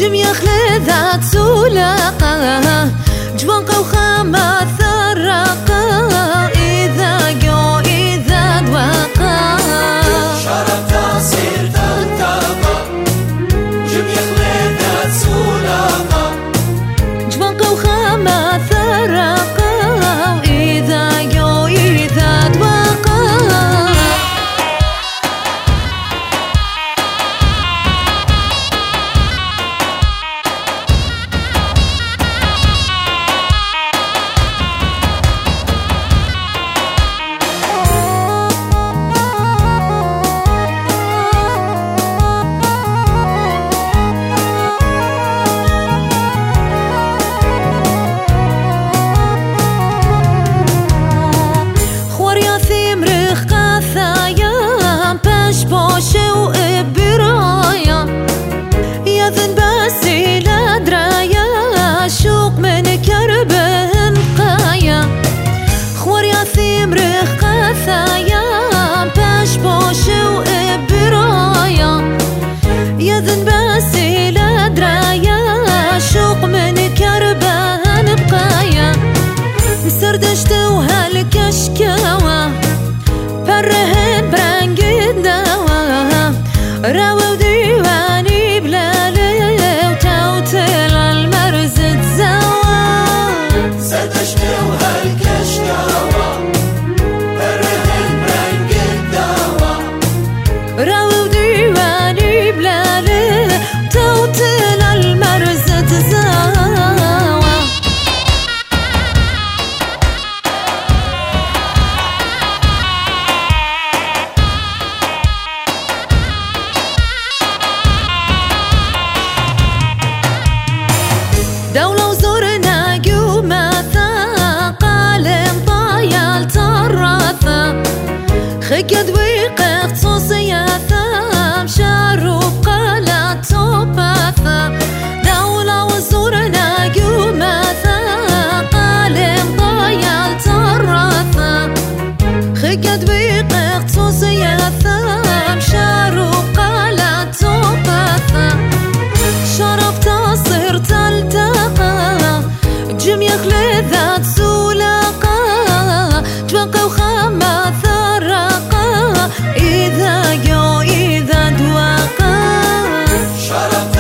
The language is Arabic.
جميع خلذات سولاقا جوانقا وخاما ثرقا إذا جو إذا دواقا شرفتا سيرتا التاقا جميع خلذات سولاقا جوانقا وخاما ثرقا إذا جو إذا دواقا سردشتو هالكشكاوة فرهن برنقد دوا راو ديواني بلالي وتوتل المرز تزوا سردشتو هالكشكاوة فرهن برنقد دوا راو ديواني بلالي وتوتل المرز تزوا دولة وزورنا قومة ثقال طايل تراثة خقد ويقق تصوصية ثام شاروب قالة توباثة دولة وزورنا قومة ثقال طايل تراثة خقد ويقق تصوصية ثام شاروب قالة توباثة شرف تصير تلتقى جميع خلذات سولاقا جوانقا وخاما ثرقا إذا جو إذا دواقا شرف